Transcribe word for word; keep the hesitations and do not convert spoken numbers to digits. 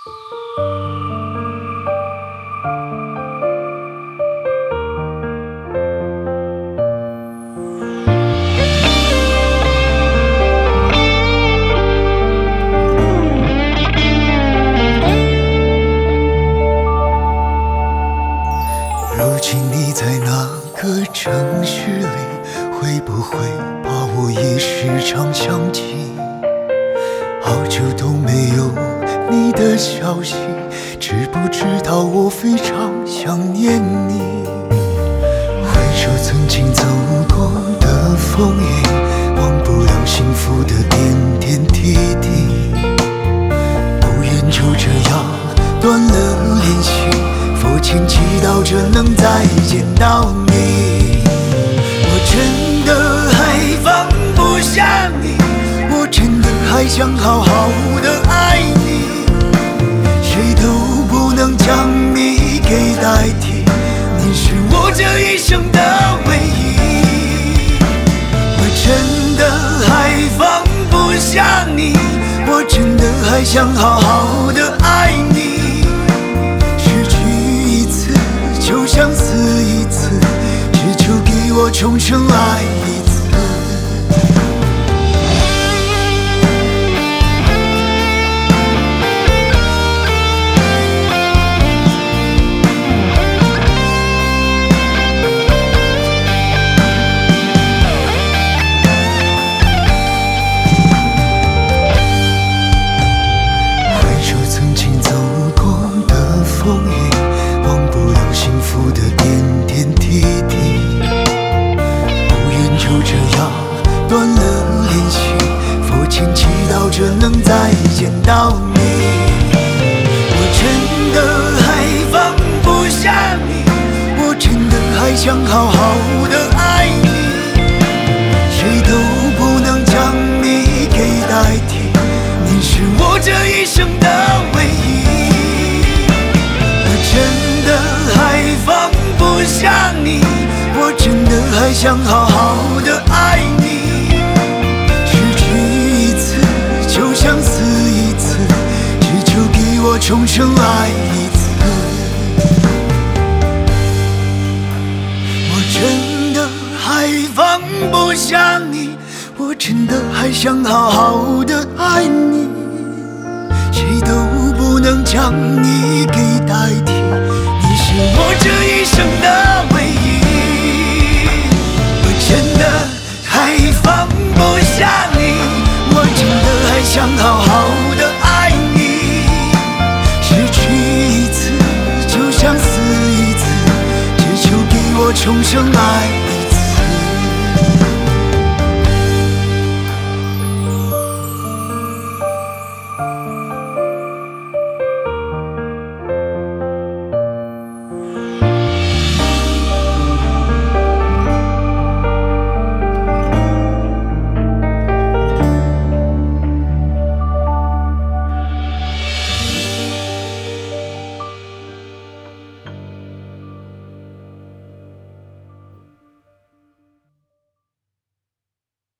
如今你在哪个城市里？会不会把我一时常想起？好久都没有你的消息，知不知道我非常想念你？回首曾经走过的风雨，忘不了幸福的点点滴滴。不愿就这样断了联系，佛前祈祷着能再见到你。我真的还放不下你，我真的还想好好的爱你，谁都不能将你给代替，你是我这一生的唯一。我真的还放不下你，我真的还想好好的爱你，失去一次就像死一次，只求给我重生爱一次。回首曾经走过的风雨，忘不了幸福的点点滴滴。不愿就这样断了联系，佛前祈祷着能再见到你。我真的还放不下你，我真的还想好好的爱你，谁都不能将你给代替，你是我这一生的唯一。我真的还放不下你，我真的还想好好的爱你，失去一次就像死一次，只求给我重生爱一次。我真的还放不下你，我真的还想好好的爱你，谁都不能将你给代替，你是我这一生的唯一。我真的还放不下你，我真的还想好好的爱你，失去一次就像死一次，只求给我重生爱。